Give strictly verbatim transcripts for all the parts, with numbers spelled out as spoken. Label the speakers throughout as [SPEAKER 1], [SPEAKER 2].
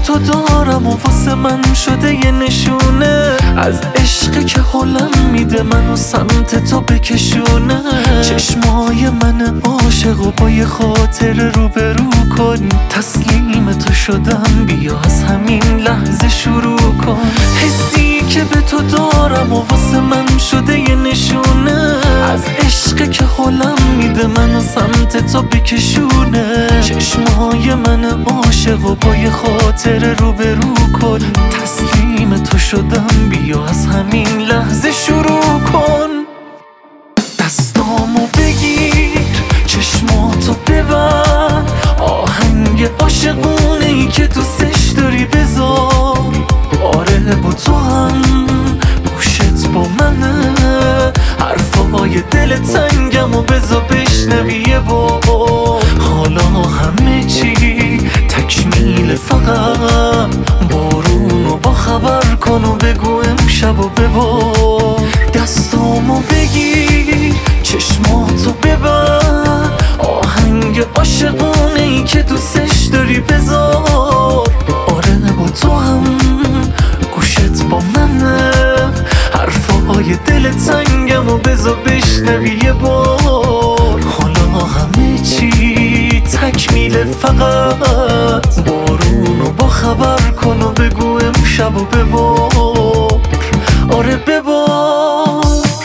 [SPEAKER 1] تو دارم و واسه من شده یه نشونه از عشق که حالم میده منو سمت تو بکشونه. چشمای من عاشق و با یه خاطر روبرو کن، تسلیم تو شدم بیا از همین لحظه شروع کن. حسی که به تو دارم و واسه من شده یه نشونه از عشق که حالم میده منو سمت تو بکشونه. چشمای من عاشق و با یه خاطر روبرو کن، تسلیم تو شدم بیا از همین لحظه شروع کن. دستامو بگیر چشماتو ببر، آهنگ عاشقونه ای که دوستش داری بذار. آره با تو هم گوشت با منه، حرفای دل تنگم و بذار بشنوی یه بار. حالا همه چی تکمیل، فقط بارونو با خبر کن و بگو امشب و ببار. دستامو بگیر چشماتو ببر، آهنگ عاشقونه ای که دوستش داری بذار. آره با تو هم گوشت با منه، حرفای دل تنگم و بذار بشنوی یه بار. حالا همه چی تکمیل، فقط بارونو با خبر کن و بگو امشب و ببار. آره ببار.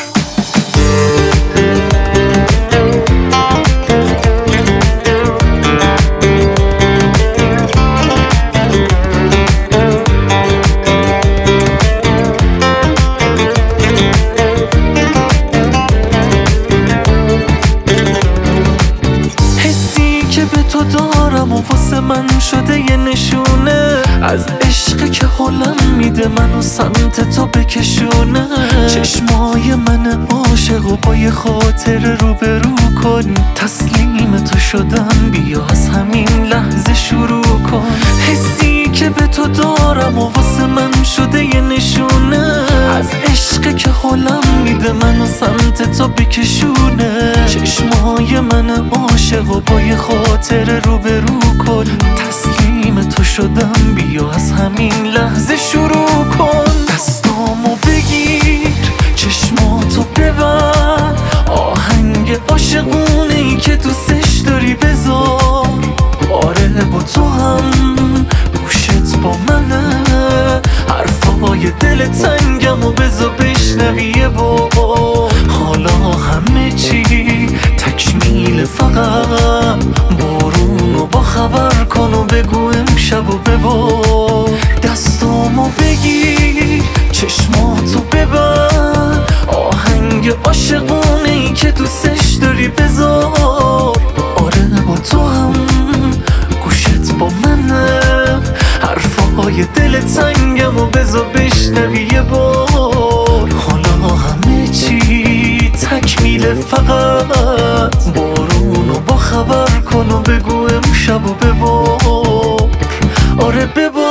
[SPEAKER 1] تو دارم و واسه من شده یه نشونه از عشق که حالم میده منو سمت تو بکشونه. چشمای من عاشق و با یه خاطر روبرو کن، تسلیم تو شدم بیا از همین لحظه شروع کن. حسی که به تو دارم و واسه من شده یه نشونه از عشق که حالم میده منو سمت تو بکشونه. چشمای من عاشق و با یه خاطر روبرو کن، تسلیم تو شدم بیا از همین لحظه شروع کن. دستامو بگیر چشماتو ببر، آهنگ عاشقونه ای که دوستش داری بذار. آره با تو هم گوشت با منه، حرفای دل تنگم و بذار بشنوی یه بار. حالا همه چی تکمیل، فقط بارونو با خبر کن و بگو امشب و ببار. دستامو بگیر چشماتو ببر، آهنگ عاشقونه ای که دوستش داری بذار. آره با تو هم گوشت با منه، حرفای دل تنگم و بذار بشنوی یه بار. حالا همه چی تکمیل، فقط بارونو با خبر کن و بگو امشب و ببار. آره ببار.